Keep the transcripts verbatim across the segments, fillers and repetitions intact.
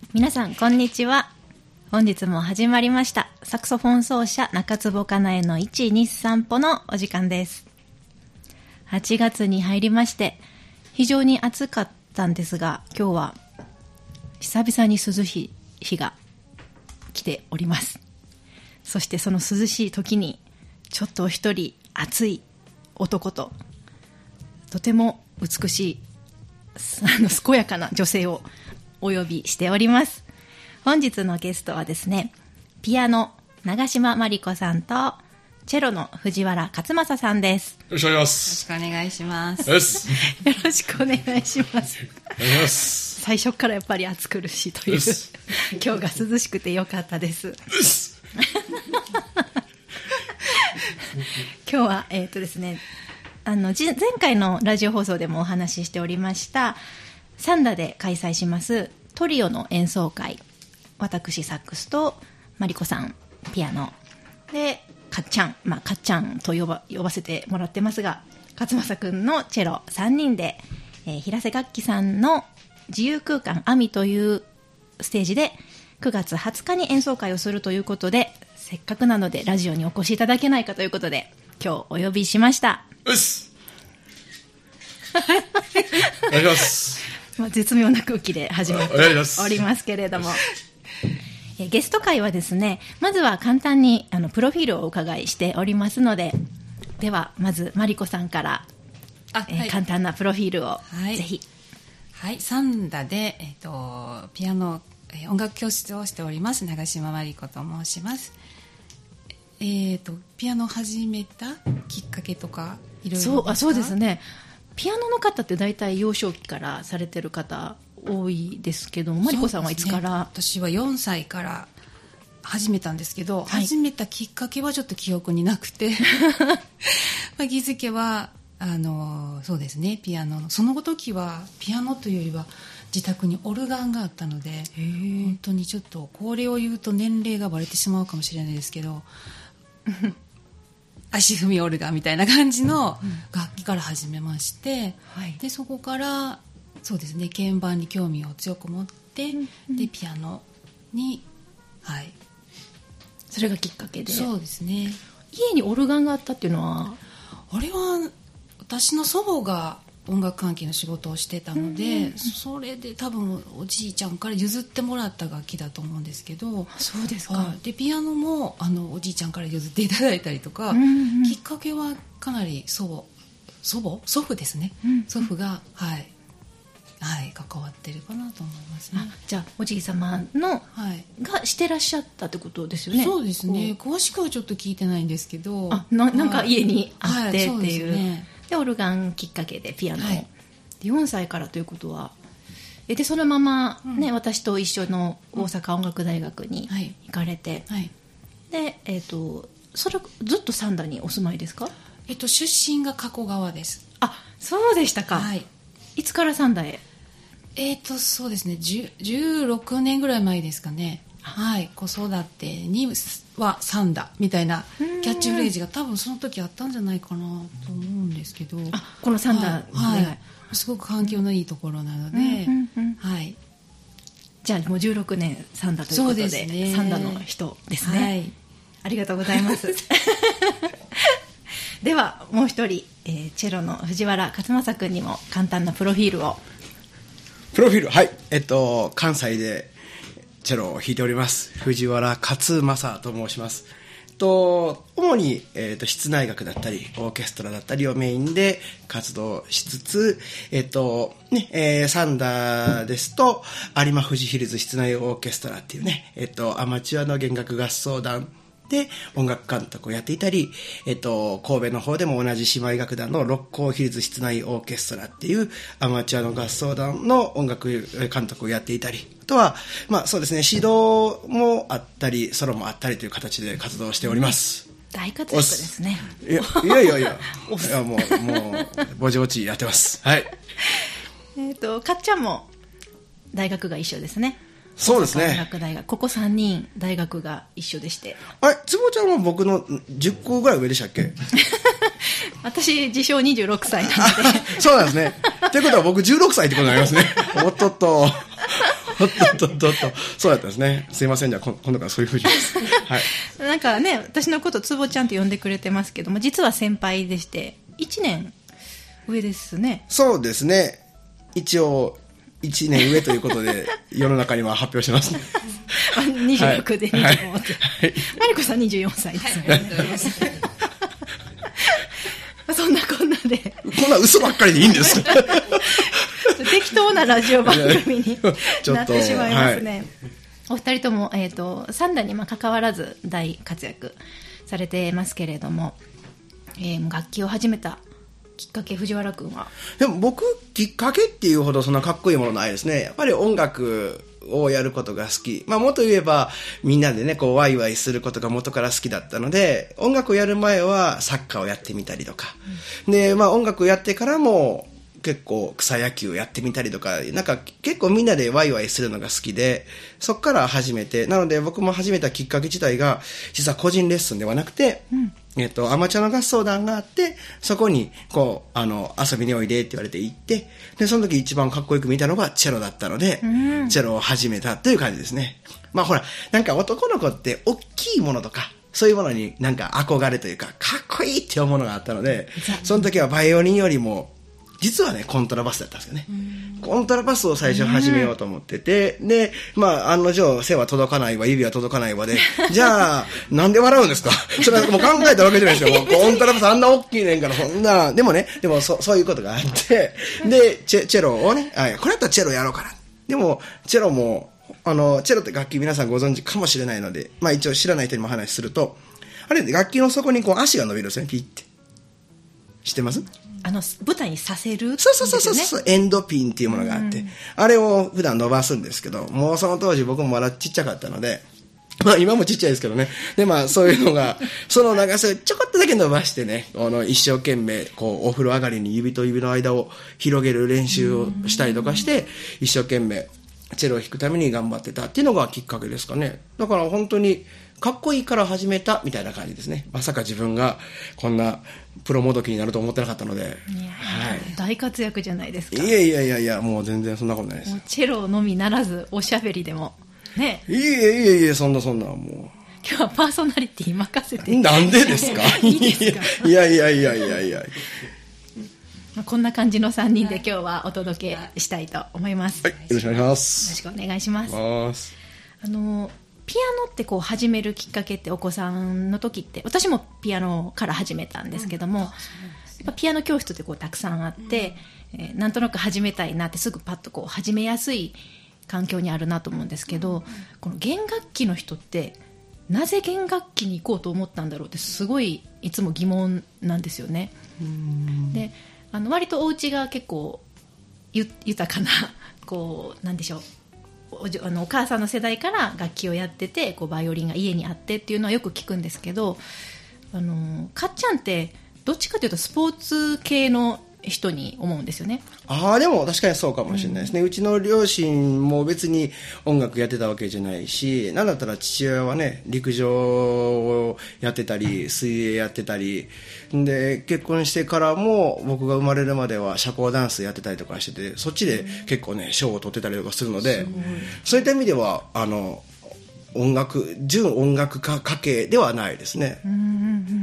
皆さんこんにちは。本日も始まりましたサクソフォン奏者中坪かなえのいちにさん歩のお時間です。はちがつに入りまして非常に暑かったんですが、今日は久々に涼しい日が来ております。そしてその涼しい時にちょっと一人熱い男ととても美しいあの健やかな女性をお呼びしております。本日のゲストはですね、ピアノ長島まりこさんとチェロの藤原勝正さんです。 よろしくお願いします。 よろしくお願いします。 よろしくお願いします。 お願いします。 最初からやっぱり暑苦しいという今日が涼しくてよかったです。今日はえっとですね、あの前回のラジオ放送でもお話ししておりましたサンダで開催しますトリオの演奏会、私サックスとマリコさんピアノでかっちゃん、まあ、かっちゃんと呼ば、呼ばせてもらってますが勝正くんのチェロさんにんで、えー、平瀬楽器さんの自由空間アミというステージでくがつはつかに演奏会をするということで、せっかくなのでラジオにお越しいただけないかということで今日お呼びしました。 うっすお願いします。 まあ、絶妙な空気で始まっておりますけれども、えゲスト会はですね、まずは簡単にあのプロフィールをお伺いしておりますので、ではまずマリコさんからあ、えーはい、簡単なプロフィールを、はい、ぜひ。 はい、サンダで、えー、とピアノ、えー、音楽教室をしております長島まりこと申します。えー、とピアノを始めたきっかけとかいろいろそうあそうですね、ピアノの方って大体幼少期からされてる方多いですけど、マリコさんはいつから？ ね、私はよんさいから始めたんですけど、はい、始めたきっかけはちょっと記憶になくてまあ気づけばあのそうですね、ピアノのその時はピアノというよりは自宅にオルガンがあったので、本当にちょっとこれを言うと年齢がバレてしまうかもしれないですけど足踏みオルガンみたいな感じの楽器から始めまして、はい、でそこからそうですね、鍵盤に興味を強く持って、うんうん、でピアノに、はい、 それがきっかけで。 そうですね、 家にオルガンがあったっていうのは、 あれは私の祖母が音楽関係の仕事をしてたので、うんうん、それで多分おじいちゃんから譲ってもらった楽器だと思うんですけど。 そうですか。 はい、でピアノもあのおじいちゃんから譲っていただいたりとか、うんうん、きっかけはかなり祖母祖母祖父ですね、うんうん、祖父が、はいはい、関わってるかなと思いますね。 じゃあおじい様の、はい、がしてらっしゃったってことですよね。 そうですね、詳しくはちょっと聞いてないんですけど、 あ な, なんか家にあってっていう、はいはい、そうですね、でオルガンきっかけでピアノを、はい、でよんさいからということはえでそのまま、ね、うん、私と一緒の大阪音楽大学に行かれて、はいはい、で、えー、とそれずっとサンダにお住まいですか？ えっと、出身が加古川です。 あ、そうでしたか。はい、いつからサンダへ？ えっとそうですね、じゅうろくねんぐらい前ですかね。はい、子育てにはサンダみたいなキャッチフレーズが多分その時あったんじゃないかなと思うんですけど、 あ、このサンダ、 はいはい、すごく環境のいいところなので、うんうんうん、はい、 じゃあもうじゅうろくねんサンダということ で, で、ね、サンダの人ですね、はい、ありがとうございますではもう一人、えー、チェロの藤原勝正君にも簡単なプロフィールを。 プロフィール、はい、えっと関西でチェロを弾いております藤原勝正と申します。と主に、えー、と室内楽だったりオーケストラだったりをメインで活動しつつ、えーとねえー、サンダーですと有馬富士ヒルズ室内オーケストラっていうね、えー、とアマチュアの弦楽合奏団で音楽監督をやっていたり、えっと、神戸の方でも同じ姉妹楽団の六甲ヒルズ室内オーケストラっていうアマチュアの合奏団の音楽監督をやっていたり、あとは、まあそうですね、指導もあったりソロもあったりという形で活動しております。 大活躍ですね。 いやいやいやいやいやもうもうぼちぼちやってます。はい。 えっとかっちゃんも大学が一緒ですね。 そうですね、 音楽大学、ここさんにん大学が一緒でして、 あれ、つぼちゃんは僕のじゅっこぐらい上でしたっけ？ 私自称にじゅうろくさいなのでそうなんですね。ということは僕じゅうろくさいってことになりますね。おっとっとっとっとっと。そうだったんですね。すいません、じゃあ今度からそういうふうにです。はい。 なんかね、私のことつぼちゃんと呼んでくれてますけども、実は先輩でしていちねん上ですね。 そうですね。一応いちねん上ということで世の中には発表してますね。 にじゅうろくでにじゅうごって、はいはい、マリコさんにじゅうよんさいですよね。はい、そんなこんなでこんな嘘ばっかりでいいんです適当なラジオ番組になってしまいますね。はい、お二人とも、えーと、三代にまあ関わらず大活躍されてますけれども、えー、楽器を始めたきっかけ、藤原君は？ でも僕きっかけっていうほどそんなかっこいいものないですね。やっぱり音楽をやることが好き、まあ、もっと言えばみんなでねこうワイワイすることが元から好きだったので、音楽をやる前はサッカーをやってみたりとか、うん、で、まあ、音楽をやってからも結構草野球をやってみたりとか、なんか結構みんなでワイワイするのが好きで、そっから始めて、なので僕も始めたきっかけ自体が実は個人レッスンではなくて、うんえっと、アマチュアの合奏団があって、そこにこうあの遊びにおいでって言われて行って、でその時一番かっこよく見たのがチェロだったので、うん、チェロを始めたという感じですね。まあほらなんか男の子って大きいものとかそういうものになんか憧れというかかっこいいって思うものがあったので、その時はバイオリンよりも実はねコントラバスだったんですよね。コントラバスを最初始めようと思ってて、でまあ案の定背は届かないわ指は届かないわで、じゃあなんで笑うんですかそれはもう考えたわけじゃないですよ。もうコントラバスあんな大きいねんから、そんなでもねでも そ, そういうことがあって、でチェチェロをね、あこれだったらチェロやろうかな。でもチェロもあのチェロって楽器皆さんご存知かもしれないので、まあ一応知らない人にも話すると、あれ楽器の底にこう足が伸びるんですよね。ピッて知ってます？ あの舞台にさせる、ね、 そうそうそうそう、エンドピンっていうものがあって、うん、あれを普段伸ばすんですけど、もうその当時僕もまだちっちゃかったので、まあ今もちっちゃいですけどね、でまあそういうのがその長さをちょこっとだけ伸ばしてね、あの一生懸命こうお風呂上がりに指と指の間を広げる練習をしたりとかして、一生懸命チェロを弾くために頑張ってたっていうのがきっかけですかね。だから本当にかっこいいから始めたみたいな感じですね。まさか自分がこんなプロもどきになると思ってなかったので、いや、はい、 大活躍じゃないですか。 いやいやいやいや、もう全然そんなことないです。 もうチェロのみならずおしゃべりでもね。 いやいやいや、そんなそんなもう今日はパーソナリティ任せて。 なんでですかいいですかいやいやいやいやいやこんな感じのさんにんで今日はお届けしたいと思います。 はい、よろしくお願いします。 よろしくお願いします。あのピアノってこう始めるきっかけってお子さんの時って、私もピアノから始めたんですけども、うん、やっぱピアノ教室ってこうたくさんあって、うんえー、なんとなく始めたいなってすぐパッとこう始めやすい環境にあるなと思うんですけど、うん、この弦楽器の人ってなぜ弦楽器に行こうと思ったんだろうってすごいいつも疑問なんですよね。うん、であの割とお家が結構ゆ豊かなこうなんでしょう、お, あのお母さんの世代から楽器をやってて、こうバイオリンが家にあってっていうのはよく聞くんですけど、あのかっちゃんってどっちかというとスポーツ系の人に思うんですよね。 ああでも確かにそうかもしれないですね、うん、うちの両親も別に音楽やってたわけじゃないし、なんだったら父親はね陸上をやってたり水泳やってたりで、結婚してからも僕が生まれるまでは社交ダンスやってたりとかしてて、そっちで結構ね賞を取ってたりとかするので、そういった意味ではあの音楽純音楽家家系ではないですね、うんうんうん、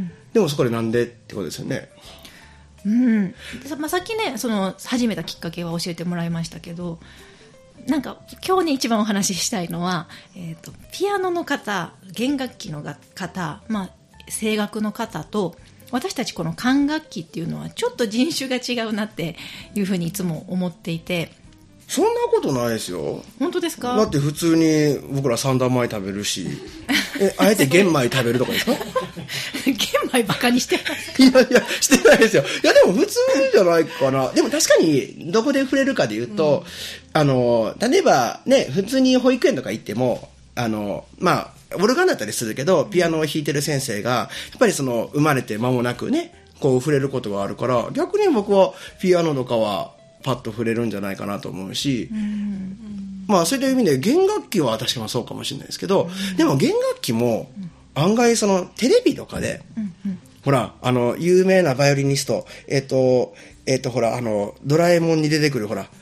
でもそこでなんでってことですよね。 うんまあ、さっきねその始めたきっかけは教えてもらいましたけど、なんか今日ね一番お話ししたいのは、えーと、ピアノの方、弦楽器の方、まあ、声楽の方と私たちこの管楽器っていうのはちょっと人種が違うなっていうふうにいつも思っていて。 そんなことないですよ。 本当ですか？ だって普通に僕ら三段米食べるしえあえて玄米食べるとかですか玄米バカにしてますいやいやしてないですよ。いやでも普通じゃないかな。でも確かにどこで触れるかで言うと、うん、あの例えばね普通に保育園とか行ってもあのまあオルガンだったりするけどピアノを弾いてる先生がやっぱりその生まれて間もなくねこう触れることがあるから、逆に僕はピアノとかはパッと触れるんじゃないかなと思うし、うんうん、まあそういう意味で弦楽器は確かにそうかもしれないですけど、うん、でも弦楽器も案外そのテレビとかで、うんうん、ほらあの有名なバイオリニストえっとえっとほらあのドラえもんに出てくるほら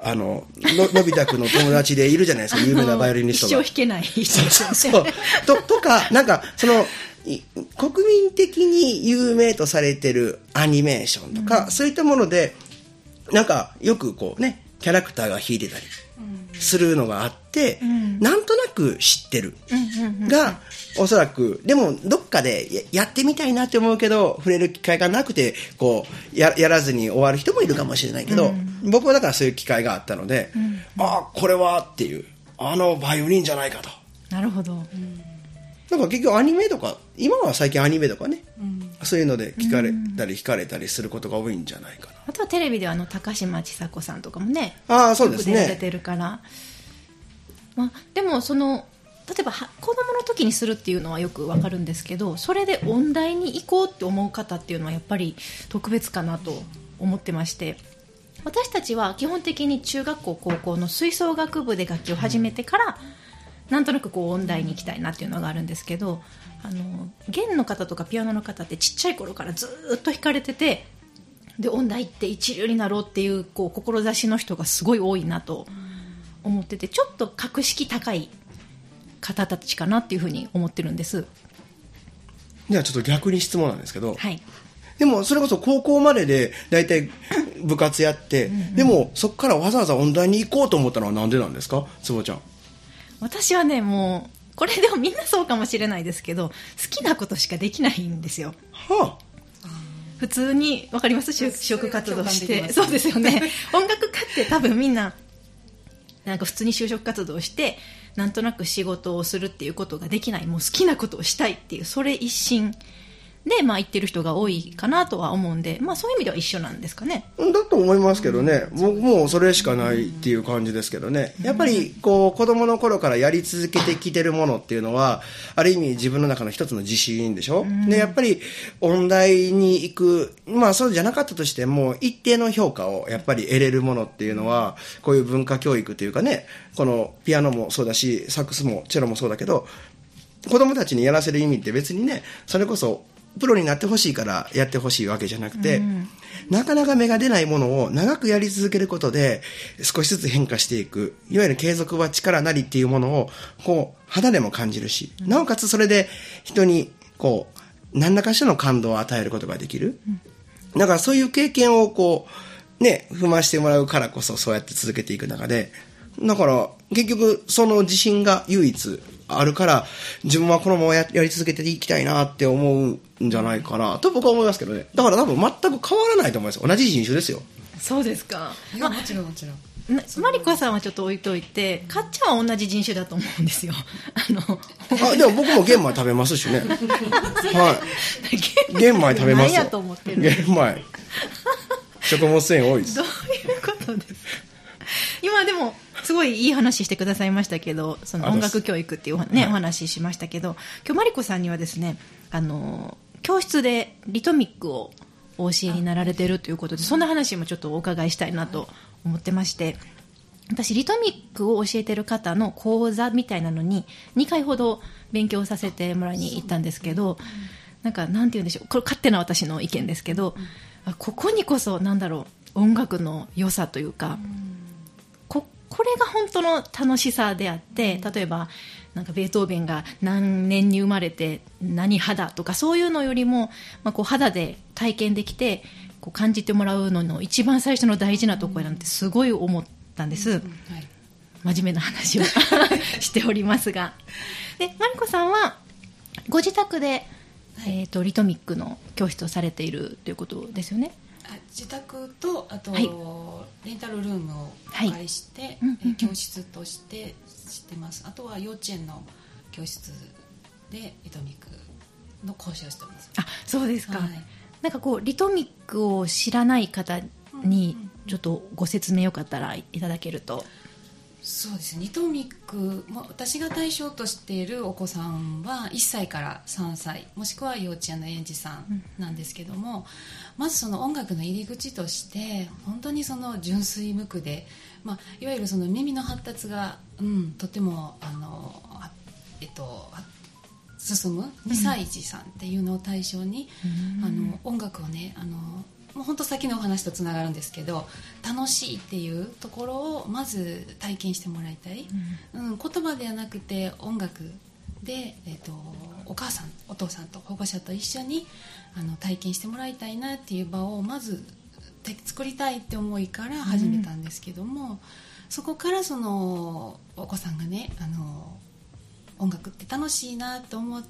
あのののび太くんの友達でいるじゃないですか、有名なバイオリニストが。 一生弾けない人そうそうそうととか、なんかその国民的に有名とされてるアニメーションとか、うん、そういったものでなんかよくこうねキャラクターが弾いてたりするのがあって、うん、なんとなく知ってる、うん、がおそらくでもどっかで や, やってみたいなって思うけど触れる機会がなくてこう や, やらずに終わる人もいるかもしれないけど、うん、僕はだからそういう機会があったので、うん、あこれはっていうあのバイオリンじゃないかと。 なるほど、うんなんか結局アニメとか今は最近アニメとかね、うん、そういうので聞かれたり弾かれたりすることが多いんじゃないかな。 あとはテレビではあの高嶋ちさ子さんとかもねあそうですねよく出られてるから、まあ、でもその例えば子供の時にするっていうのはよくわかるんですけどそれで音大に行こうって思う方っていうのはやっぱり特別かなと思ってまして私たちは基本的に中学校高校の吹奏楽部で楽器を始めてからなんとなくこう音大に行きたいなっていうのがあるんですけどあの弦の方とかピアノの方ってちっちゃい頃からずっと弾かれててで音大行って一流になろうっていう、こう志の人がすごい多いなと思っててちょっと格式高い方たちかなっていうふうに思ってるんです。 じゃあちょっと逆に質問なんですけど、 はい、 でもそれこそ高校まででだいたい部活やってうん、うん、でもそこからわざわざ音大に行こうと思ったのはなんでなんですか坪ちゃん。 私はねもうこれでもみんなそうかもしれないですけど好きなことしかできないんですよ、はあ、普通に分かります就職活動してそうですよね音楽家って多分みんななんか普通に就職活動してなんとなく仕事をするっていうことができないもう好きなことをしたいっていうそれ一心で、まあ、言ってる人が多いかなとは思うんで、まあ、そういう意味では一緒なんですかね。 だと思いますけどね、僕もそれしかないっていう感じですけどね。やっぱりこう子供の頃からやり続けてきてるものっていうのはある意味自分の中の一つの自信でしょ。でやっぱり音大に行く、まあそうじゃなかったとしても一定の評価をやっぱり得れるものっていうのはこういう文化教育というかね、このピアノもそうだしサックスもチェロもそうだけど子供たちにやらせる意味って別にねそれこそプロになってほしいからやってほしいわけじゃなくて、うん、なかなか芽が出ないものを長くやり続けることで少しずつ変化していく、いわゆる継続は力なりっていうものをこう肌でも感じるし、うん、なおかつそれで人にこう何らかしらの感動を与えることができる、うん、だからそういう経験をこうね踏ましてもらうからこそそうやって続けていく中で、だから結局その自信が唯一あるから自分はこのまま や, やり続けていきたいなって思うんじゃないかなと僕は思いますけどね。だから多分全く変わらないと思います。同じ人種ですよ。 そうですか。 いやもちろんもちろん。 マリコさんはちょっと置いといてかっちゃんは同じ人種だと思うんですよ。あのあでも僕も玄米食べますしねはい玄米食べますよ。 何やと思ってる玄米食物繊維多いです。 どういうことですか。今でもすごいいい話してくださいましたけどその音楽教育っていう、ね、はい、お話ししましたけど今日マリコさんにはですねあの教室でリトミックをお教えになられているということでそんな話もちょっとお伺いしたいなと思ってまして私リトミックを教えている方の講座みたいなのににかいほど勉強させてもらいに行ったんですけどなんかなんて言うんでしょうこれ勝手な私の意見ですけどここにこそなんだろう音楽の良さというかこれが本当の楽しさであって例えばなんかベートーベンが何年に生まれて何肌とかそういうのよりも、まあ、こう肌で体験できてこう感じてもらうのの一番最初の大事なところなんてすごい思ったんです、うんうんはい、真面目な話をしておりますがでマリコさんはご自宅で、はいえー、とリトミックの教室をされているということですよね。 自宅とあと、はい、レンタルルームをお借りして、はいうんうん、教室としてしてます。あとは幼稚園の教室でリトミックの講師をしてます。 あ、そうですか、はい、なんかこうリトミックを知らない方にちょっとご説明よかったらいただけると。 そうですね、リトミックも私が対象としているお子さんはいっさいからさんさいもしくは幼稚園の園児さんなんですけども、うん、まずその音楽の入り口として本当にその純粋無垢で、まあ、いわゆるその耳の発達が、うん、とてもあの、えっと、進むにさい児さんっていうのを対象に、うん、あの音楽をねあのもう本当さっきのお話とつながるんですけど、楽しいっていうところをまず体験してもらいたい、うんうん、言葉ではなくて音楽で、えーと、お母さんお父さんと保護者と一緒にあの体験してもらいたいなっていう場をまず作りたいって思いから始めたんですけども、うん、そこからそのお子さんがね、あの音楽って楽しいなと思って、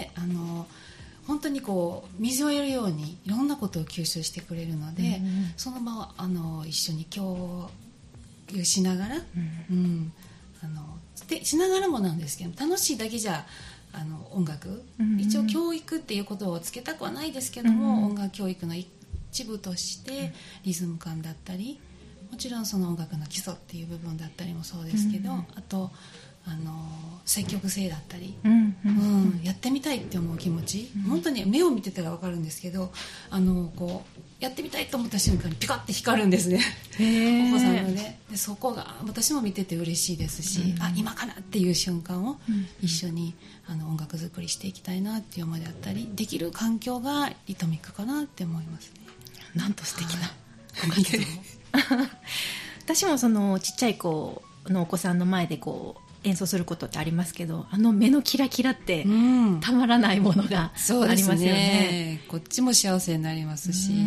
あの本当にこう水を得るようにいろんなことを吸収してくれるので、うん、その場をあの一緒に共有しながら、うんうん、あのでしながらもなんですけど、楽しいだけじゃあの音楽、うん、一応教育っていうことをつけたくはないですけども、うん、音楽教育の一部としてリズム感だったり、もちろんその音楽の基礎っていう部分だったりもそうですけど、うん、あとあの積極性だったり、うんうんうん、やってみたいって思う気持ち、うん、本当に目を見てたら分かるんですけど、あのこうやってみたいと思った瞬間にピカッて光るんですね、お子さんのね。でそこが私も見てて嬉しいですし、うん、あ今かなっていう瞬間を一緒にあの音楽作りしていきたいなっていう思いだったり、できる環境がリトミックかなって思いますね。 なんと素敵なご家族私もそのちっちゃい子のお子さんの前でこう演奏することってありますけど、あの目のキラキラってたまらないものがありますよね、うん、そうですね。 こっちも幸せになりますし、うんうん、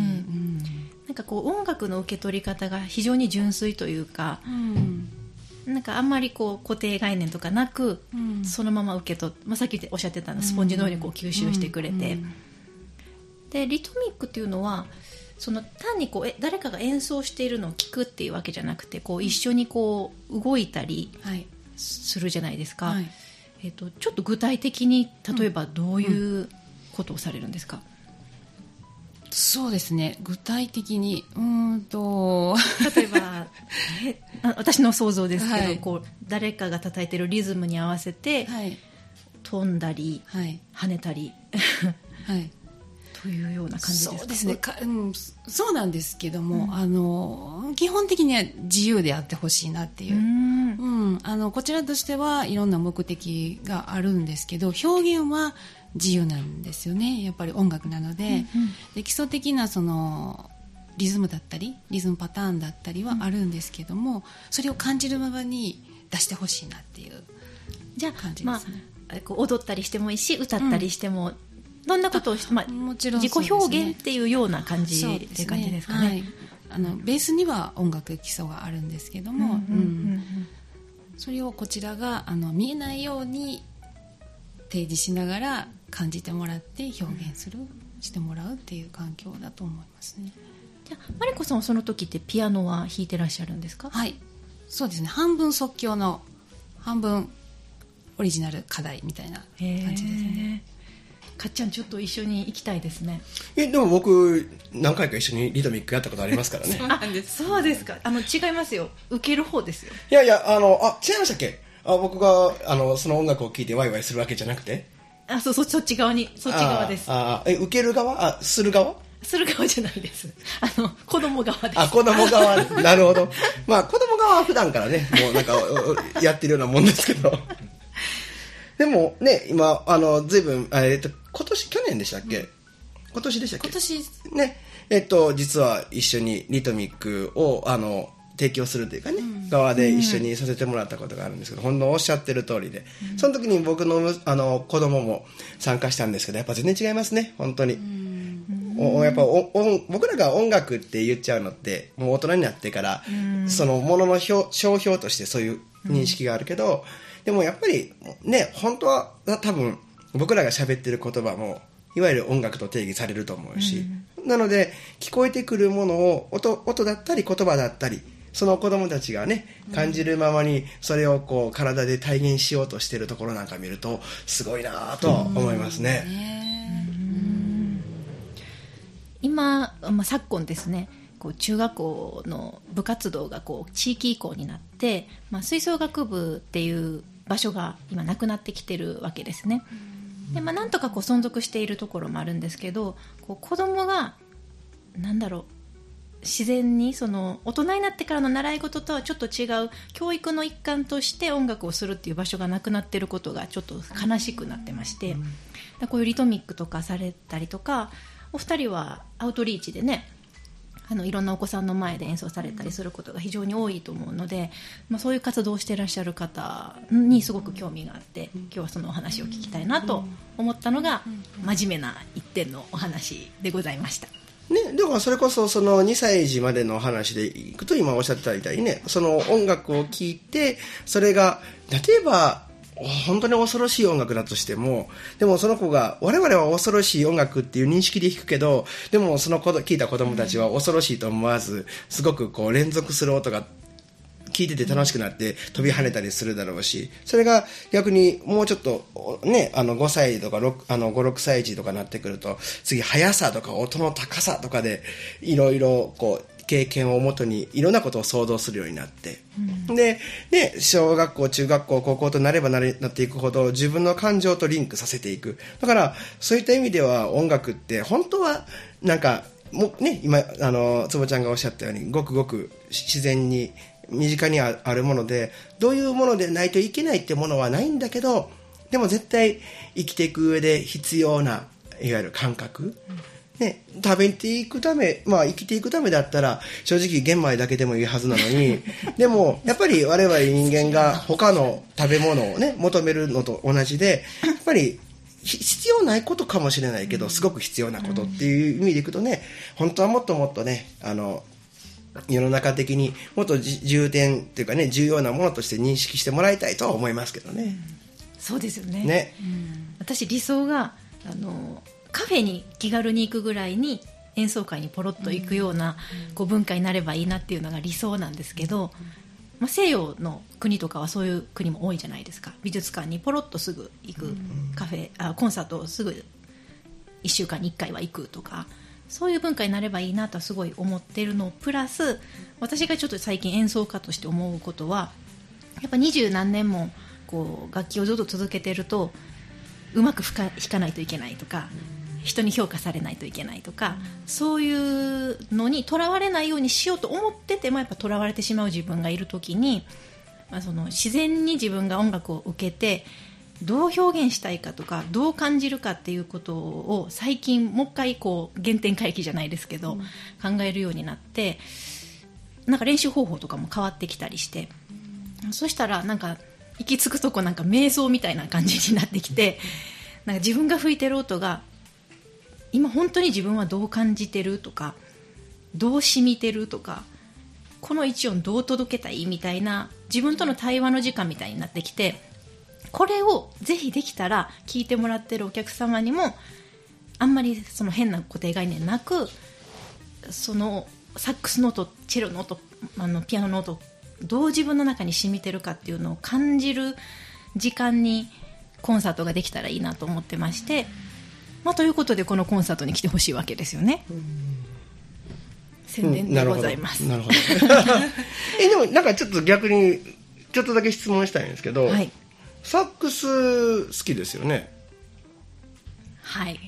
なんかこう音楽の受け取り方が非常に純粋というか、うん、なんかあんまりこう固定概念とかなく、うん、そのまま受け取って、まあ、さっきおっしゃってたのスポンジのようにこう吸収してくれて、うんうん、でリトミックっていうのはその単にこうえ誰かが演奏しているのを聞くっていうわけじゃなくて、こう一緒にこう動いたりするじゃないですか、はい、えーと、ちょっと具体的に例えばどういうことをされるんですか？うんうん、そうですね、具体的にうーんと例えばえ私の想像ですけど、はい、こう誰かが叩いてるリズムに合わせて、はい、飛んだり、はい、跳ねたり、はいというような感じですか？ そうですね、か、うん、そうなんですけども、うん、あの基本的には自由であってほしいなっていう、うんうん、あのこちらとしてはいろんな目的があるんですけど、表現は自由なんですよね。やっぱり音楽なので、うんうん、で基礎的なそのリズムだったりリズムパターンだったりはあるんですけども、うん、それを感じるままに出してほしいなっていう感じですね。 じゃあ、まあ、こう踊ったりしてもいいし歌ったりしても、うん、どんなことをして、まあ、もちろん自己表現っていうような感じっていう感じですかね。はい、 あのベースには音楽基礎があるんですけども、うんうんうんうん、それをこちらがあの見えないように提示しながら感じてもらって表現する、うん、してもらうっていう環境だと思いますね。 じゃあマリコさんはその時ってピアノは弾いてらっしゃるんですか？ はい、そうですね、半分即興の半分オリジナル課題みたいな感じですね。 かっちゃんちょっと一緒に行きたいですね。 えでも僕何回か一緒にリトミックやったことありますからね。 そうなんです。そうですか。あの違いますよ、受ける方ですよ。 いやいや、あのあ違いましたっけ？あ僕があのその音楽を聴いてワイワイするわけじゃなくて、 あそうそそっち側にそっち側です。 ああえ受ける側、あする側する側じゃないです。あの子供側です。 あ子供側なるほど。まあ子供側は普段からねもうなんかやってるようなもんですけど。でもね今あの随分えっと今年去年でしたっけ、うん、今年でしたっけ今年ねえっと実は一緒にリトミックをあの提供するというかね、うん、側で一緒にさせてもらったことがあるんですけど、うん、ほんのおっしゃってる通りで、うん、その時に僕のあの子供も参加したんですけど、やっぱ全然違いますね本当に、うん、おやっぱおお僕らが音楽って言っちゃうのってもう大人になってから、うん、そのものの表商標としてそういう認識があるけど、うん、でもやっぱりね本当は多分僕らが喋ってる言葉もいわゆる音楽と定義されると思うし、うん、なので聞こえてくるものを 音, 音だったり言葉だったりその子供たちがね感じるままにそれをこう体で体現しようとしているところなんか見るとすごいなと思いますね。 うん今、まあ、昨今ですねこう中学校の部活動がこう地域移行になって、まあ、吹奏楽部っていう場所が今なくなってきてるわけですね。で、まあ、なんとかこう存続しているところもあるんですけど、こう子供がなんだろう自然にその大人になってからの習い事とはちょっと違う教育の一環として音楽をするっていう場所がなくなっていることがちょっと悲しくなってまして、こういうリトミックとかされたりとか、お二人はアウトリーチでねあのいろんなお子さんの前で演奏されたりすることが非常に多いと思うので、まあ、そういう活動をしていらっしゃる方にすごく興味があって、今日はそのお話を聞きたいなと思ったのが真面目な一点のお話でございました。 ね、だからそれこそそのにさい児までの話でいくと、今おっしゃってたみたいにね、その音楽を聴いて、それが例えば本当に恐ろしい音楽だとしても、でもその子が我々は恐ろしい音楽っていう認識で弾くけど、でもその子聞いた子供たちは恐ろしいと思わず、すごくこう連続する音が聞いてて楽しくなって飛び跳ねたりするだろうし、それが逆にもうちょっとね、あのごさいとかろくあのご、ろくさい児とかになってくると、次速さとか音の高さとかでいろいろこう経験をもとにいろんなことを想像するようになって、うん、で, で小学校中学校高校となればなれなっていくほど自分の感情とリンクさせていく。だからそういった意味では音楽って本当はなんかも、ね、今あの坪ちゃんがおっしゃったようにごくごく自然に身近にあるもので、どういうものでないといけないってものはないんだけど、でも絶対生きていく上で必要ないわゆる感覚、うんね、食べていくため、まあ生きていくためだったら正直玄米だけでもいいはずなのにでもやっぱり我々人間が他の食べ物をね求めるのと同じで、やっぱり必要ないことかもしれないけどすごく必要なことっていう意味でいくとね、本当はもっともっとね、あの世の中的にもっと重点っていうかね、重要なものとして認識してもらいたいとは思いますけどね、うん、 そうですよね。 ね、 うん、私理想があのカフェに気軽に行くぐらいに演奏会にポロッと行くようなこう文化になればいいなっていうのが理想なんですけど、まあ、西洋の国とかはそういう国も多いじゃないですか。美術館にポロッとすぐ行く、カフェあコンサートをすぐいっしゅうかんにいっかいは行くとか、そういう文化になればいいなとはすごい思ってるのプラス、私がちょっと最近演奏家として思うことは、やっぱ二十何年もこう楽器をずっと続けてるとうまく弾かないといけないとか、人に評価されないといけないとか、そういうのにとらわれないようにしようと思っててもやっぱとらわれてしまう自分がいるときに、まあ、その自然に自分が音楽を受けてどう表現したいかとかどう感じるかっていうことを最近もう一回こう原点回帰じゃないですけど、うん、考えるようになって、なんか練習方法とかも変わってきたりして、うん、そしたらなんか行き着くとこなんか瞑想みたいな感じになってきて、なんか自分が吹いてる音が今本当に自分はどう感じてるとか、どう染みてるとか、この一音どう届けたいみたいな自分との対話の時間みたいになってきて、これをぜひできたら聞いてもらってるお客様にもあんまりその変な固定概念なく、そのサックスの音、チェロの音、あのピアノの音どう自分の中に染みてるかっていうのを感じる時間にコンサートができたらいいなと思ってまして、まあ、ということでこのコンサートに来てほしいわけですよね。宣伝でございます、 うん、なるほど、なるほどえでもなんかちょっと逆にちょっとだけ質問したいんですけど、はい、サックス好きですよね。 はい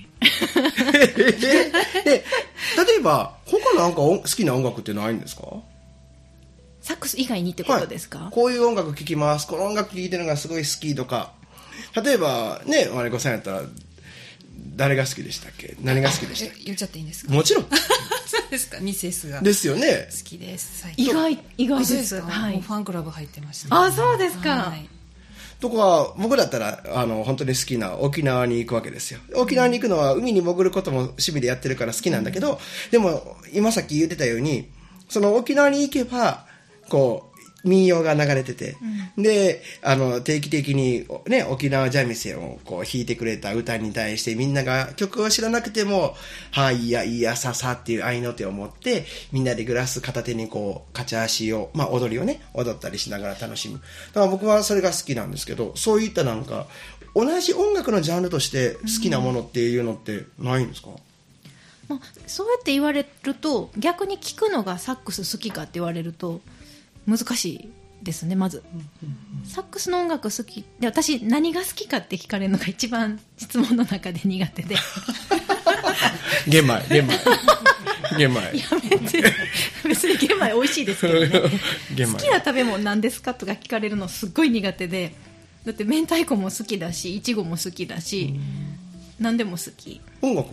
で例えば他なんか好きな音楽ってないんですか？ サックス以外にってことですか？ はい、こういう音楽聴きます、この音楽聴いてるのがすごい好きとか、例えばね、マリコさんやったら誰が好きでしたっけ？何が好きでしたっけ？ 言っちゃっていいんですか？ もちろんそうですか。ミセスがですよね。 好きです。 意外意外です。 ですはい、もうファンクラブ入ってました、 ね。あ、そうですか。はい、 とか僕だったらあの本当に好きな沖縄に行くわけですよ。沖縄に行くのは海に潜ることも趣味でやってるから好きなんだけど、うん、でも今さっき言ってたようにその沖縄に行けばこう民謡が流れてて、うん、であの定期的に、ね、沖縄三味線をこう弾いてくれた歌に対してみんなが曲を知らなくてもはい、いやいやささっていう合いの手を持ってみんなでグラス片手にこうカチャーシを、まあ、踊りをね踊ったりしながら楽しむ。だから僕はそれが好きなんですけど、そういったなんか同じ音楽のジャンルとして好きなものっていうのってないんですか？ うん、まあ、そうやって言われると逆に聞くのがサックス好きかって言われると難しいですね。まず、うんうんうん、サックスの音楽好きで、私何が好きかって聞かれるのが一番質問の中で苦手で玄米玄米玄米やめて別に玄米美味しいですけどね好きな食べ物何ですかとか聞かれるのすっごい苦手で、だって明太子も好きだしいちごも好きだし何でも好き。 音楽は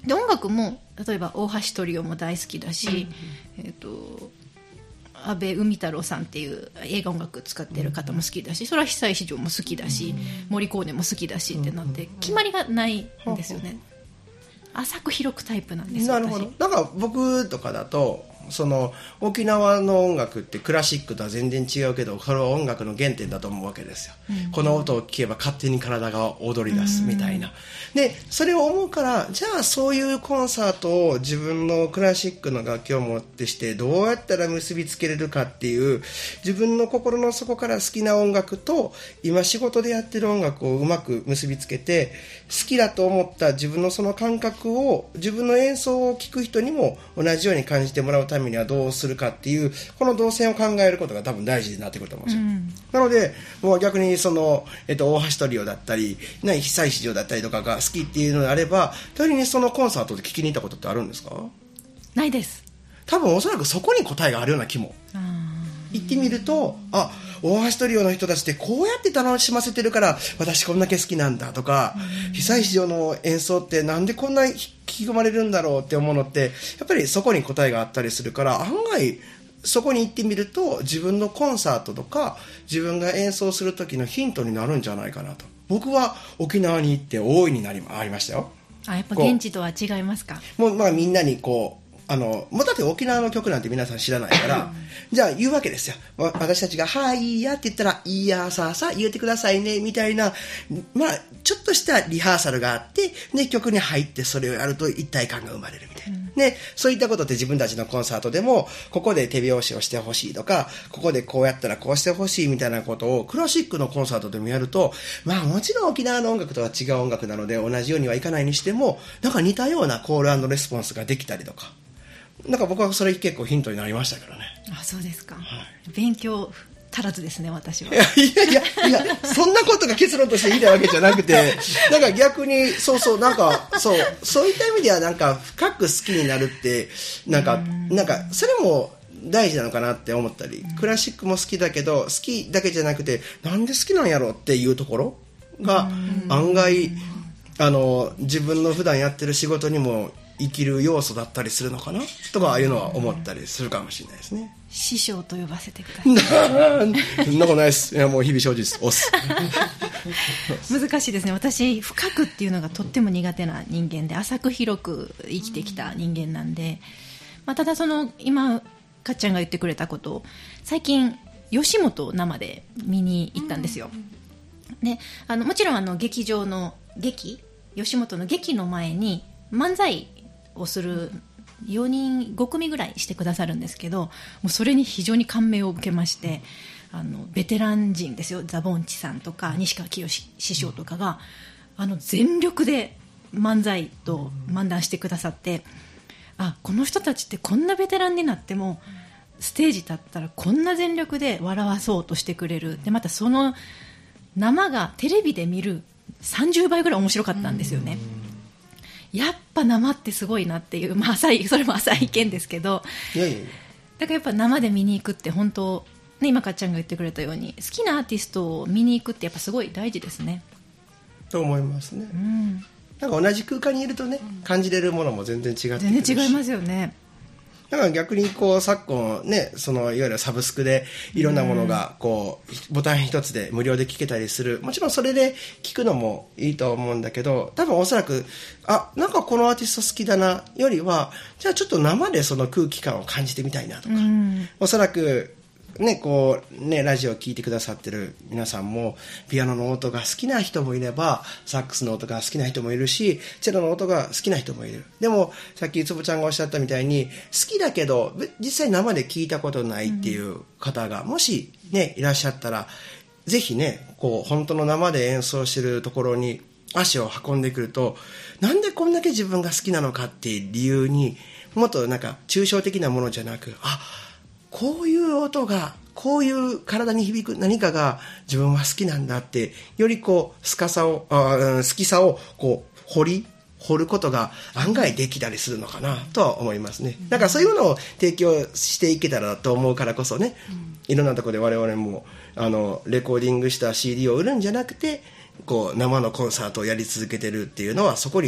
で音楽も例えば大橋トリオも大好きだし、うん、えーと安倍海太郎さんっていう映画音楽使ってる方も好きだし、それは久石譲も好きだし、モリコーネも好きだしってなって決まりがないんですよね。浅く広くタイプなんですよ。 なるほど。だから僕とかだとその沖縄の音楽ってクラシックとは全然違うけど、これは音楽の原点だと思うわけですよ、うん、この音を聴けば勝手に体が踊り出すみたいな、うん、でそれを思うから、じゃあそういうコンサートを自分のクラシックの楽器を持ってしてどうやったら結びつけれるかっていう、自分の心の底から好きな音楽と今仕事でやってる音楽をうまく結びつけて、好きだと思った自分のその感覚を自分の演奏を聴く人にも同じように感じてもらうためにはどうするかっていう、この動線を考えることが多分大事になってくると思うんですよ、うん、なのでもう逆にその、えっと、大橋トリオだったり久石譲だったりとかが好きっていうのであれば、仮にそのコンサートで聴きに行ったことってあるんですか？ ないです。 多分おそらくそこに答えがあるような気も。行ってみると、あ、大橋トリオの人たちってこうやって楽しませてるから私こんだけ好きなんだとか、久石譲の演奏ってなんでこんな引き込まれるんだろうって思うのって、やっぱりそこに答えがあったりするから、案外そこに行ってみると自分のコンサートとか自分が演奏する時のヒントになるんじゃないかなと。僕は沖縄に行って大いになりありましたよ。 あ、やっぱ現地とは違いますか？ もうまあみんなにこうあのもうだって沖縄の曲なんて皆さん知らないからじゃあ言うわけですよ。私たちがはいいいやって言ったらいいやさあさあ言ってくださいねみたいな、まあちょっとしたリハーサルがあって、で曲に入ってそれをやると一体感が生まれるみたいな、うん、でそういったことって自分たちのコンサートでもここで手拍子をしてほしいとか、ここでこうやったらこうしてほしいみたいなことをクラシックのコンサートでもやると、まあもちろん沖縄の音楽とは違う音楽なので同じようにはいかないにしても、なんか似たようなコール&レスポンスができたりとか、なんか僕はそれ結構ヒントになりましたからね。 あ、そうですか、はい、勉強足らずですね私は。 いやいやいやそんなことが結論として言いたいわけじゃなくてなんか逆にそうそうなんかそうそういった意味ではなんか深く好きになるってなんかなんかそれも大事なのかなって思ったり、クラシックも好きだけど好きだけじゃなくてなんで好きなんやろっていうところが案外あの自分の普段やってる仕事にも生きる要素だったりするのかなとか、ああいうのは思ったりするかもしれないですね。 師匠と呼ばせてください。 そんなことないです。いやもう日々精進です。押す。 難しいですね。私深くっていうのがとっても苦手な人間で、浅く広く生きてきた人間なんで、まあ、ただその今かっちゃんが言ってくれたことを最近吉本を生で見に行ったんですよ。であのもちろんあの劇場の劇吉本の劇の前に漫才をするよにんご組ぐらいしてくださるんですけど、もうそれに非常に感銘を受けまして、あのベテラン陣ですよ、ザ・ボンチさんとか西川きよし師匠とかがあの全力で漫才と漫談してくださって、あ、この人たちってこんなベテランになってもステージ立ったらこんな全力で笑わそうとしてくれる。でまたその生がテレビで見るさんじゅうばいぐらい面白かったんですよね。やっぱ生ってすごいなっていう、まあ、浅いそれも浅い意見ですけど、 いやいやだからやっぱ生で見に行くって本当、ね、今かっちゃんが言ってくれたように好きなアーティストを見に行くってやっぱすごい大事ですねと思いますね、 うん、 なんか同じ空間にいるとね、感じれるものも全然違ってくるし、 全然違いますよね。 だから逆にこう昨今ね、そのいわゆるサブスクでいろんなものがこうボタン一つで無料で聴けたりする、もちろんそれで聴くのもいいと思うんだけど、多分おそらくあ、なんかこのアーティスト好きだなよりは、じゃあちょっと生でその空気感を感じてみたいなとか、おそらくね、こうね、ラジオを聞いてくださってる皆さんもピアノの音が好きな人もいればサックスの音が好きな人もいるし、チェロの音が好きな人もいる。でもさっきつぼちゃんがおっしゃったみたいに好きだけど実際生で聞いたことないっていう方がもしねいらっしゃったら、ぜひねこう本当の生で演奏してるところに足を運んでくると、なんでこんだけ自分が好きなのかっていう理由に、もっとなんか抽象的なものじゃなく、あ、こういう音が、こういう体に響く何かが自分は好きなんだって、よりこう好かさをあ好きさをこう掘り掘ることが案外できたりするのかなとは思いますね。だからそういうのを提供していけたらと思うからこそね、いろんなところで我々もあのレコーディングした シーディー を売るんじゃなくて、こう生のコンサートをやり続けてるっていうのは、そこに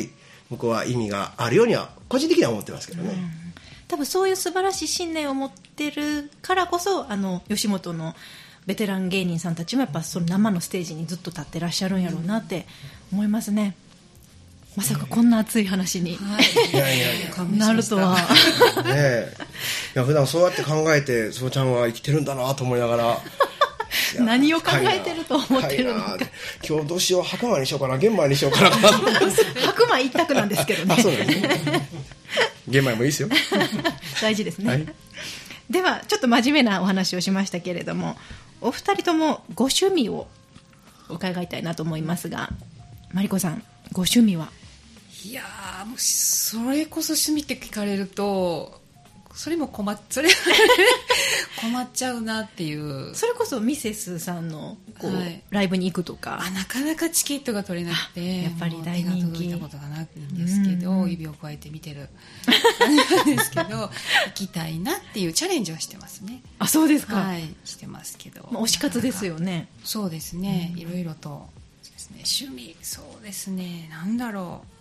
僕は意味があるようには個人的には思ってますけどね、うん、 多分そういう素晴らしい信念を持ってるからこそ、あの吉本のベテラン芸人さんたちもやっぱその生のステージにずっと立ってらっしゃるんやろうなって思いますね。まさかこんな熱い話に、はい、いやいやいやなるとはねえ、いや普段そうやって考えてそうちゃんは生きてるんだなと思いながら何を考えてると思ってるのか。 今日どうしよう、白米にしようかな玄米にしようかな白米一択なんですけどね。 あ、そうですね。玄米もいいですよ。 大事ですね、はい、ではちょっと真面目なお話をしましたけれども、お二人ともご趣味を伺いたいなと思いますが、マリコさんご趣味は？ いやー、もうそれこそ趣味って聞かれるとそれも困っそれ困っちゃうなっていう。 それこそミセスさんのこう、はい、ライブに行くとか、 あなかなかチケットが取れなくて、 やっぱり大人気、手が届いたことがないんですけど、うん、指を加えて見てる感じなんですけど行きたいなっていうチャレンジはしてますね。 あ、そうですか。 はい、してますけど、 まあ、推し活ですよね。 そうですね、いろいろとですね。趣味、そうですね、なんだろう、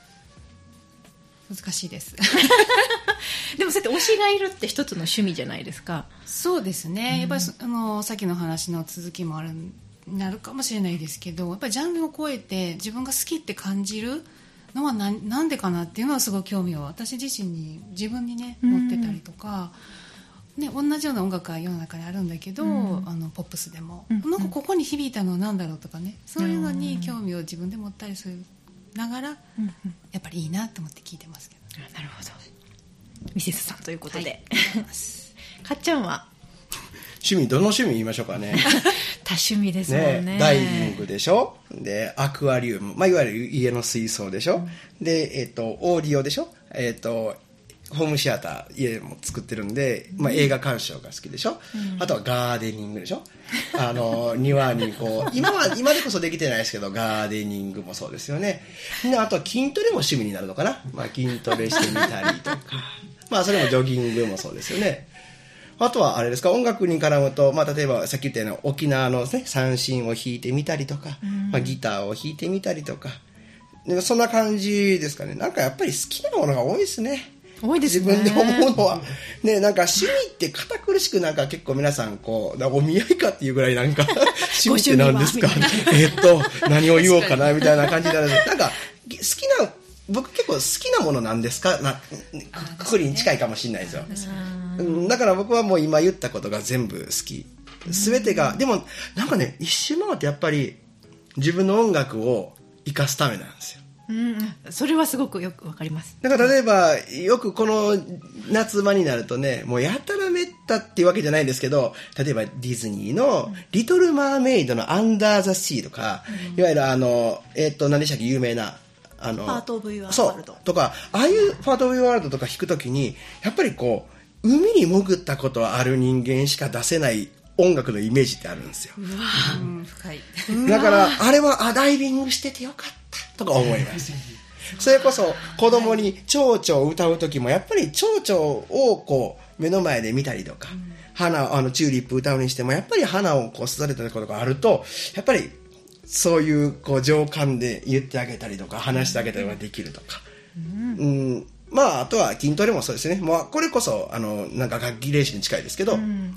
難しいですでもそうやって推しがいるって一つの趣味じゃないですか。 そうですね、うん、やっぱりあのさっきの話の続きもあるなるかもしれないですけど、やっぱりジャンルを超えて自分が好きって感じるのは な, なんでかなっていうのはすごい興味を私自身に自分にね持ってたりとか、うんね、同じような音楽が世の中にあるんだけど、うん、あのポップスでも、うん、なんかここに響いたのは何だろうとかね、そういうのに興味を自分で持ったりするながら、うんうん、やっぱりいいなと思って聞いてますけど。 なるほど、ミセスさんということで、 はい、 かっちゃんは趣味、どの趣味言いましょうかね。 多趣味ですもんね。 ね、ダイビングでしょ、でアクアリウム、まあ、いわゆる家の水槽でしょ、うん、で、えー、とオーディオでしょ、えー、とホームシアター家も作ってるんで、まあ、映画鑑賞が好きでしょ、うん、あとはガーデニングでしょ、あの庭にこう今は今でこそできてないですけどガーデニングもそうですよね。であとは筋トレも趣味になるのかな、まあ、筋トレしてみたりとかまあそれもジョギングもそうですよね。あとはあれですか、音楽に絡むと、まあ、例えばさっき言ったような沖縄の、ね、三線を弾いてみたりとか、まあ、ギターを弾いてみたりとか、でそんな感じですかね。なんかやっぱり好きなものが多いですね。 多いですね。 自分で思うのは、ね、なんか趣味って堅苦しくなんか結構皆さんこうお見合いかっていうぐらいなんか趣味って何ですかえっと何を言おうかなみたいな感じになる。なんか好きな、僕結構好きなものなんですかな、くくりに近いかもしれないですよ。だから僕はもう今言ったことが全部好き、全てが。でもなんかね、一周回ってやっぱり自分の音楽を生かすためなんですよ。 うん、それはすごくよくわかります。 だから例えばよくこの夏場になるとね、もうやたらめったっていうわけじゃないんですけど、例えばディズニーのリトルマーメイドのアンダーザシーとか、うん、いわゆるあのえっ、ー、と何でしたっけ、有名なあのパートオブユアワールドとか、ああいうパートオブユアワールドとか弾くときにやっぱりこう海に潜ったことある人間しか出せない音楽のイメージってあるんですよ。 うわ、うん、深い。 だからあれはあダイビングしててよかったとか思いますそれこそ子供に蝶々を歌う時もやっぱり蝶々をこう目の前で見たりとか、うん、花あのチューリップ歌うにしてもやっぱり花をこう育てたことがあると、やっぱりそういうこう情感で言ってあげたりとか話してあげたりができるとか、うんうん、まああとは筋トレもそうですね。もうこれこそあのなんか楽器練習に近いですけど、うん、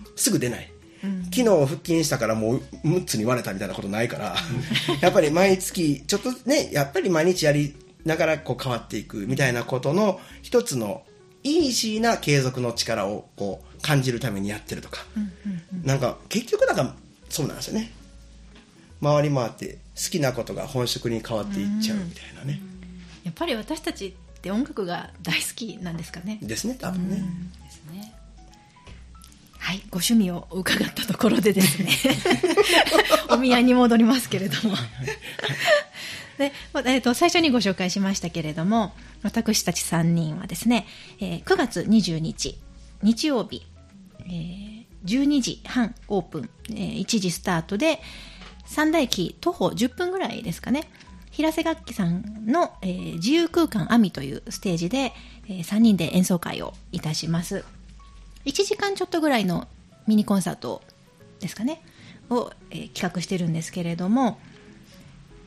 すぐ出ない、うん、昨日腹筋したからもうむっつに割れたみたいなことないからやっぱり毎月ちょっとね、やっぱり毎日やりながらこう変わっていくみたいなことの一つのイージーな継続の力をこう感じるためにやってるとか、うんうんうん、なんか結局なんかそうなんですよね。回り回って好きなことが本職に変わっていっちゃうみたいなね。 やっぱり私たちって音楽が大好きなんですかね。 ですね、多分ね。 ですね。 はい、ご趣味を伺ったところでですねお見合いに戻りますけれどもで、えー、と最初にご紹介しましたけれども、私たちさんにんはですね、えー、くがつにじゅうににち日曜日、えー、じゅうにじはんオープン、えー、いちじスタートで三田駅徒歩じゅっぷんぐらいですかね、平瀬楽器さんの、えー、自由空間アミというステージで、えー、さんにんで演奏会をいたします。いちじかんちょっとぐらいのミニコンサートですかねを、えー、企画してるんですけれども、多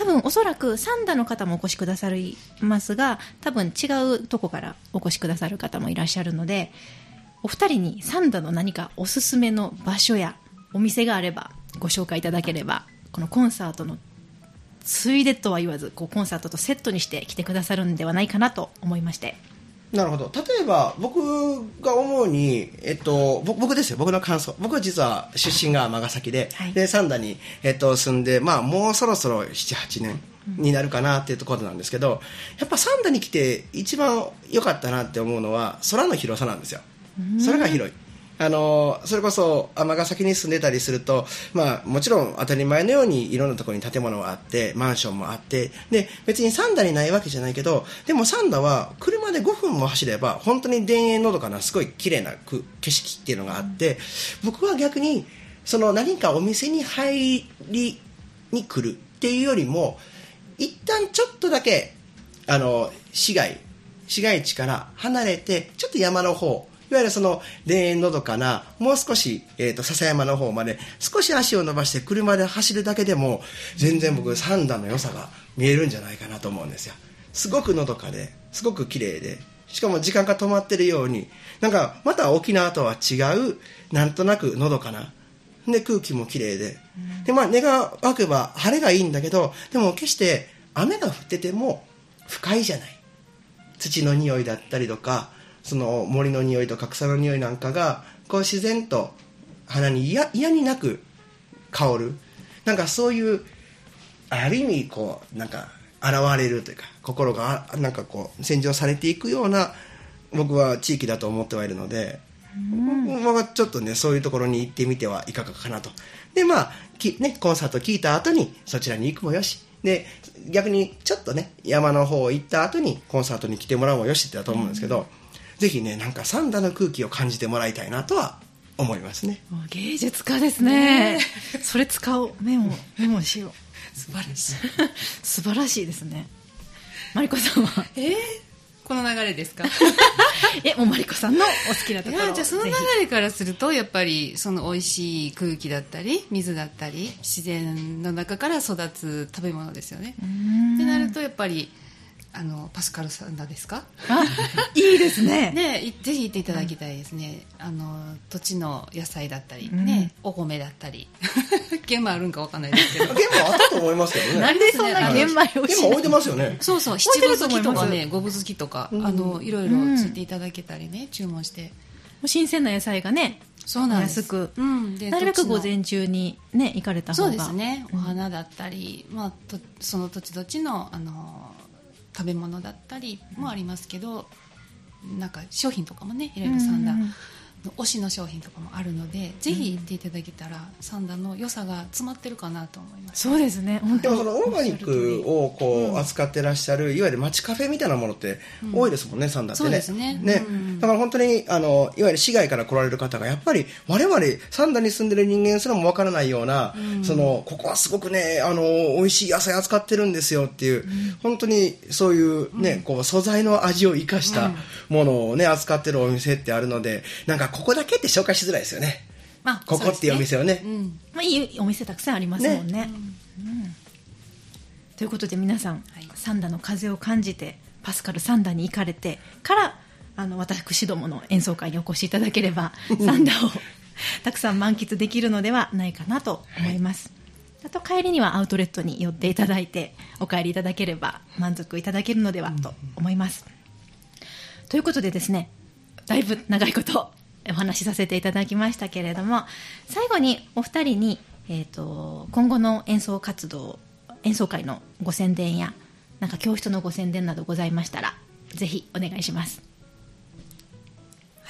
多分おそらくサンダの方もお越しくださいますが、多分違うとこからお越しくださる方もいらっしゃるので、お二人にサンダの何かおすすめの場所やお店があればご紹介いただければ、このコンサートのついでとは言わず、こうコンサートとセットにして来てくださるんではないかなと思いまして。 なるほど。例えば僕が思うに、えっと、僕僕ですよ、僕の感想。僕は実は出身が尼崎で、はい、で三田に、えっと、住んで、まあ、もうそろそろななはちねんになるかなっていうところなんですけど、やっぱ三田に来て一番良かったなって思うのは空の広さなんですよ。空が広い。あのそれこそ尼崎に住んでたりすると、まあ、もちろん当たり前のようにいろんなところに建物があってマンションもあって、で別に三田にないわけじゃないけど、でも三田は車でごふんも走れば本当に田園のどかなすごい綺麗な景色っていうのがあって、僕は逆にその何かお店に入りに来るっていうよりも、一旦ちょっとだけあの市街市街地から離れてちょっと山の方、いわゆるその田園のどかなもう少し、えーと、笹山の方まで少し足を伸ばして車で走るだけでも全然僕三田の良さが見えるんじゃないかなと思うんですよ。すごくのどかですごく綺麗で、しかも時間が止まってるように、なんかまた沖縄とは違うなんとなくのどかなで空気も綺麗で、で、まあ、根が湧けば晴れがいいんだけど、でも決して雨が降ってても不快じゃない。土の匂いだったりとか、その森の匂いとか草の匂いなんかがこう自然と鼻に嫌になく香る、なんかそういうある意味こうなんか現れるというか、心がなんかこう洗浄されていくような僕は地域だと思ってはいるので、僕はちょっとねそういうところに行ってみてはいかがかなと。でまあき、ね、コンサート聞いた後にそちらに行くもよしで、逆にちょっとね山の方行った後にコンサートに来てもらうもよしってだと思うんですけど、ぜひねなんか三田の空気を感じてもらいたいなとは思いますね。 芸術家ですね。それ使おう。メモメモしよう。 素晴らしい素晴らしいですね。マリコさんはえー、この流れですか？ えもうマリコさんのお好きなところ。 いやじゃあその流れからするとやっぱりその美味しい空気だったり水だったり自然の中から育つ食べ物ですよね。ってなるとやっぱりあのパスカルサンダですか？ あいいですね。 ね、ぜひ行っていただきたいですね。うん、あの土地の野菜だったり、ね、うん、お米だったり玄米あるんかわかんないですけど玄米あったと思いますけどね。 なんでそんな玄米を玄米置いてますよね。 そうそう、七分好きとかね、五分好きとか、うん、あのいろいろついていただけたりね、注文して新鮮な野菜がね、 そうなんです安く、 うん、でなるべく午前中にね行かれた方が。 そうですね、お花だったり、まあ、とその土地土地のあの食べ物だったりもありますけど、なんか商品とかもねいろいろ三田の推しの商品とかもあるので、ぜひ行っていただけたら三田の良さが詰まってるかなと思います。 そうですね。 でもそのオーガニックをこう扱ってらっしゃる、いわゆる街カフェみたいなものって多いですもんね、三田ってね。 そうですね。 ね、だから本当にあのいわゆる市外から来られる方がやっぱり我々三田に住んでる人間すらもわからないような、うん、そのここはすごくねあの美味しい野菜扱ってるんですよっていう、うん、本当にそういうね、うん、こう素材の味を生かしたものをね扱ってるお店ってあるので、なんかここだけって紹介しづらいですよね。まあ、ここっていうお店をね、 うん、まあ、いいお店たくさんありますもんね。ね、うんうん、ということで皆さん、はい、三田の風を感じてパスカル三田に行かれてからあの私どもの演奏会にお越しいただければ三田をたくさん満喫できるのではないかなと思います。はい、あと帰りにはアウトレットに寄っていただいてお帰りいただければ満足いただけるのではと思います。うん、ということでですね、だいぶ長いことお話しさせていただきましたけれども、最後にお二人に、えーと、今後の演奏活動、演奏会のご宣伝やなんか教室のご宣伝などございましたらぜひお願いします。 はい、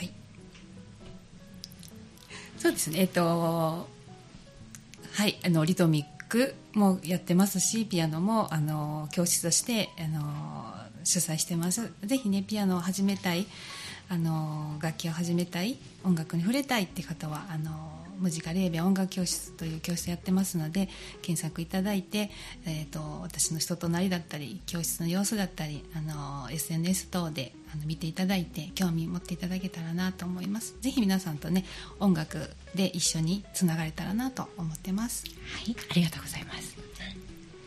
そうですね、えっとはいあのリトミックもやってますし、ピアノもあの教室としてあの主催してます。ぜひねピアノを始めたい、あの楽器を始めたい、音楽に触れたいって方はあのムジカレーベ音楽教室という教室やってますので検索いただいて、えー、と私の人となりだったり教室の様子だったりあの エスエヌエス 等であの見ていただいて興味持っていただけたらなと思います。ぜひ皆さんとね音楽で一緒につながれたらなと思ってます。 はい、ありがとうございます。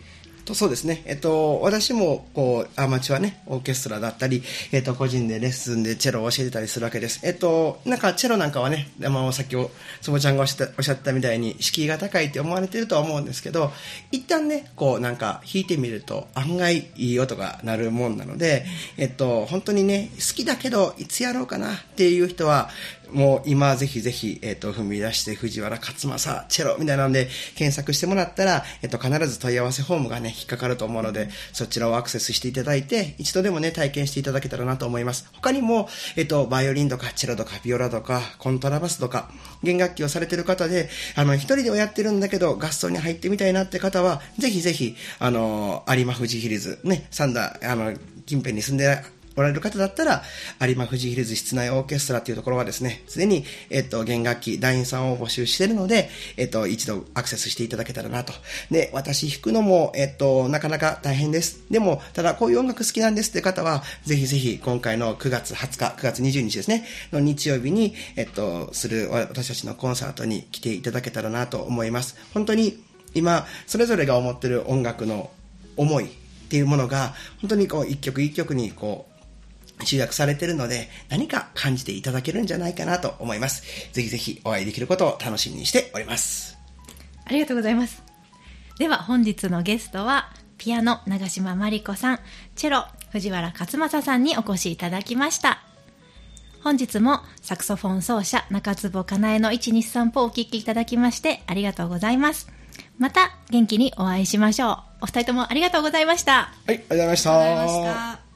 とそうですね、えっと、私もこうアマチュアねオーケストラだったり、えっと、個人でレッスンでチェロを教えてたりするわけです。えっと、なんかチェロなんかはね、あのさっきおつぼちゃんがおっしゃったおっしゃったみたいに敷居が高いって思われてるとは思うんですけど、一旦ねこうなんか弾いてみると案外いい音が鳴るもんなので、えっと、本当にね好きだけどいつやろうかなっていう人はもう今ぜひぜひ、えっと、踏み出して藤原勝正チェロみたいなので検索してもらったら、えっと、必ず問い合わせフォームがね引っかかると思うので、そちらをアクセスしていただいて一度でもね体験していただけたらなと思います。他にも、えっと、バイオリンとかチェロとかビオラとかコントラバスとか弦楽器をされている方で、あの一人ではやってるんだけど合奏に入ってみたいなって方はぜひぜひあの有馬富士ヒルズねサンダーあの近辺に住んでおられる方だったら有馬富士ヒルズ室内オーケストラというところはですねすでに、えっと、弦楽器団員さんを募集しているので、えっと、一度アクセスしていただけたらなと。で私弾くのも、えっと、なかなか大変です。でもただこういう音楽好きなんですって方はぜひぜひ今回のくがつはつかくがつにじゅうにちですねの日曜日に、えっと、する私たちのコンサートに来ていただけたらなと思います。本当に今それぞれが思っている音楽の思いっていうものが本当にこう一曲一曲にこう集約されているので何か感じていただけるんじゃないかなと思います。ぜひぜひお会いできることを楽しみにしております。 ありがとうございます。では本日のゲストはピアノ長島まりこさん、チェロ藤原勝正さんにお越しいただきました。本日もサクソフォン奏者中坪かなえのいちにさん歩をお聴きいただきましてありがとうございます。また元気にお会いしましょう。お二人ともありがとうございました。 はい、ありがとうございました。 ありがとうございました。